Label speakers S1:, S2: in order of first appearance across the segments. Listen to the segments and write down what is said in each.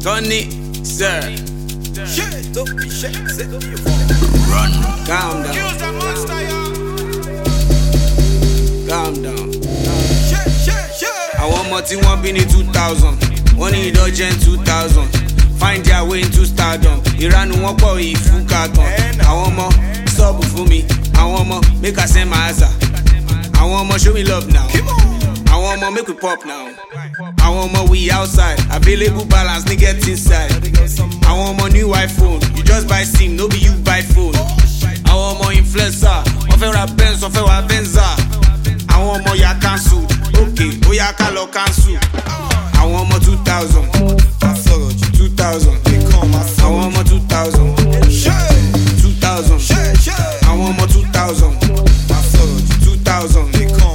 S1: Tony, sir.
S2: Run.
S1: Calm down. Calm down. Àwọn ọmọ tí wọ́n bí ní 2000, wọ́n ní ìdọ́jẹ́ 2000. Find their way into stardom. Ìranu wọn pọ̀ ìfúkàtàn. Àwọn ọmọ sọ́ọ̀bù fún mi. Àwọn ọmọ make I send my answer. Àwọn ọmọ show me love now. Àwọn ọmọ make we pop now. Àwọn ọmọ we outside. Available balance ní get inside. Àwọn ọmọ new iPhone. You just buy SIM, no be you buy phone. Àwọn ọmọ influencer. Wọ́n fẹ́ ra Benz, wọ́n fẹ́ ra Venza. Àwọn ọmọ ya cancel. Okay, ó yá ká lọ cancel. Àwọn ọmọ 2000. 2000. Àwọn ọmọ 2000. 2000. Àwọn ọmọ 2000. 2000.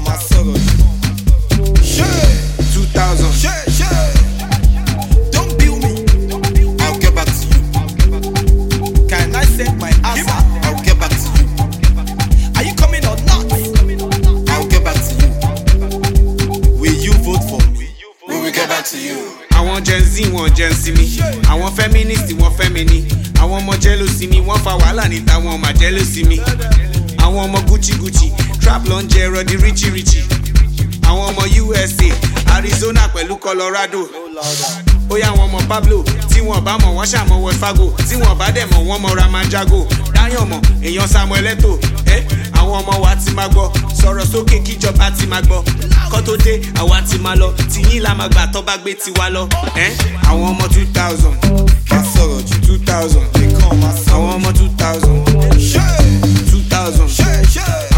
S1: 2000.
S3: Don't bill me, I'll get back to you. Can I send my answer? I'll get back to you. Are you coming or not? I'll get back to you. Will you vote for me? We will get back to you.
S1: Àwọn Gen Z wọn Gen Z mi. Àwọn feminist wọn femini. Àwọn ọmọ jealousy mi wọ́n fa wàhálà níta wọn mà jealousy mi. Àwọn ọmọ Gucci Gucci trap ló ń jẹ ẹrọ di richie richie. Àwọn ọmọ USA Arizona pẹ̀lú Colorado. Ó yá àwọn ọmọ Pablo tí wọ́n bá mọ̀ wọ́n ṣàmọ̀ Wells Fargo tí wọ́n bá dẹ̀ mọ̀ wọ́n mọ̀ Ramanjago. Dáyàn mọ̀ èèyàn Samuel Eto'o. Àwọn ọmọ wa ti máa gbọ́ sọ̀rọ̀ sókè kíjọba ti máa gbọ́. Kọ́ tó dé àwa ti máa lọ tìyín la máa gbà tó bá gbé tiwa lọ. Àwọn ọmọ 2000. 2000. Àwọn ọmọ 2000. 2000.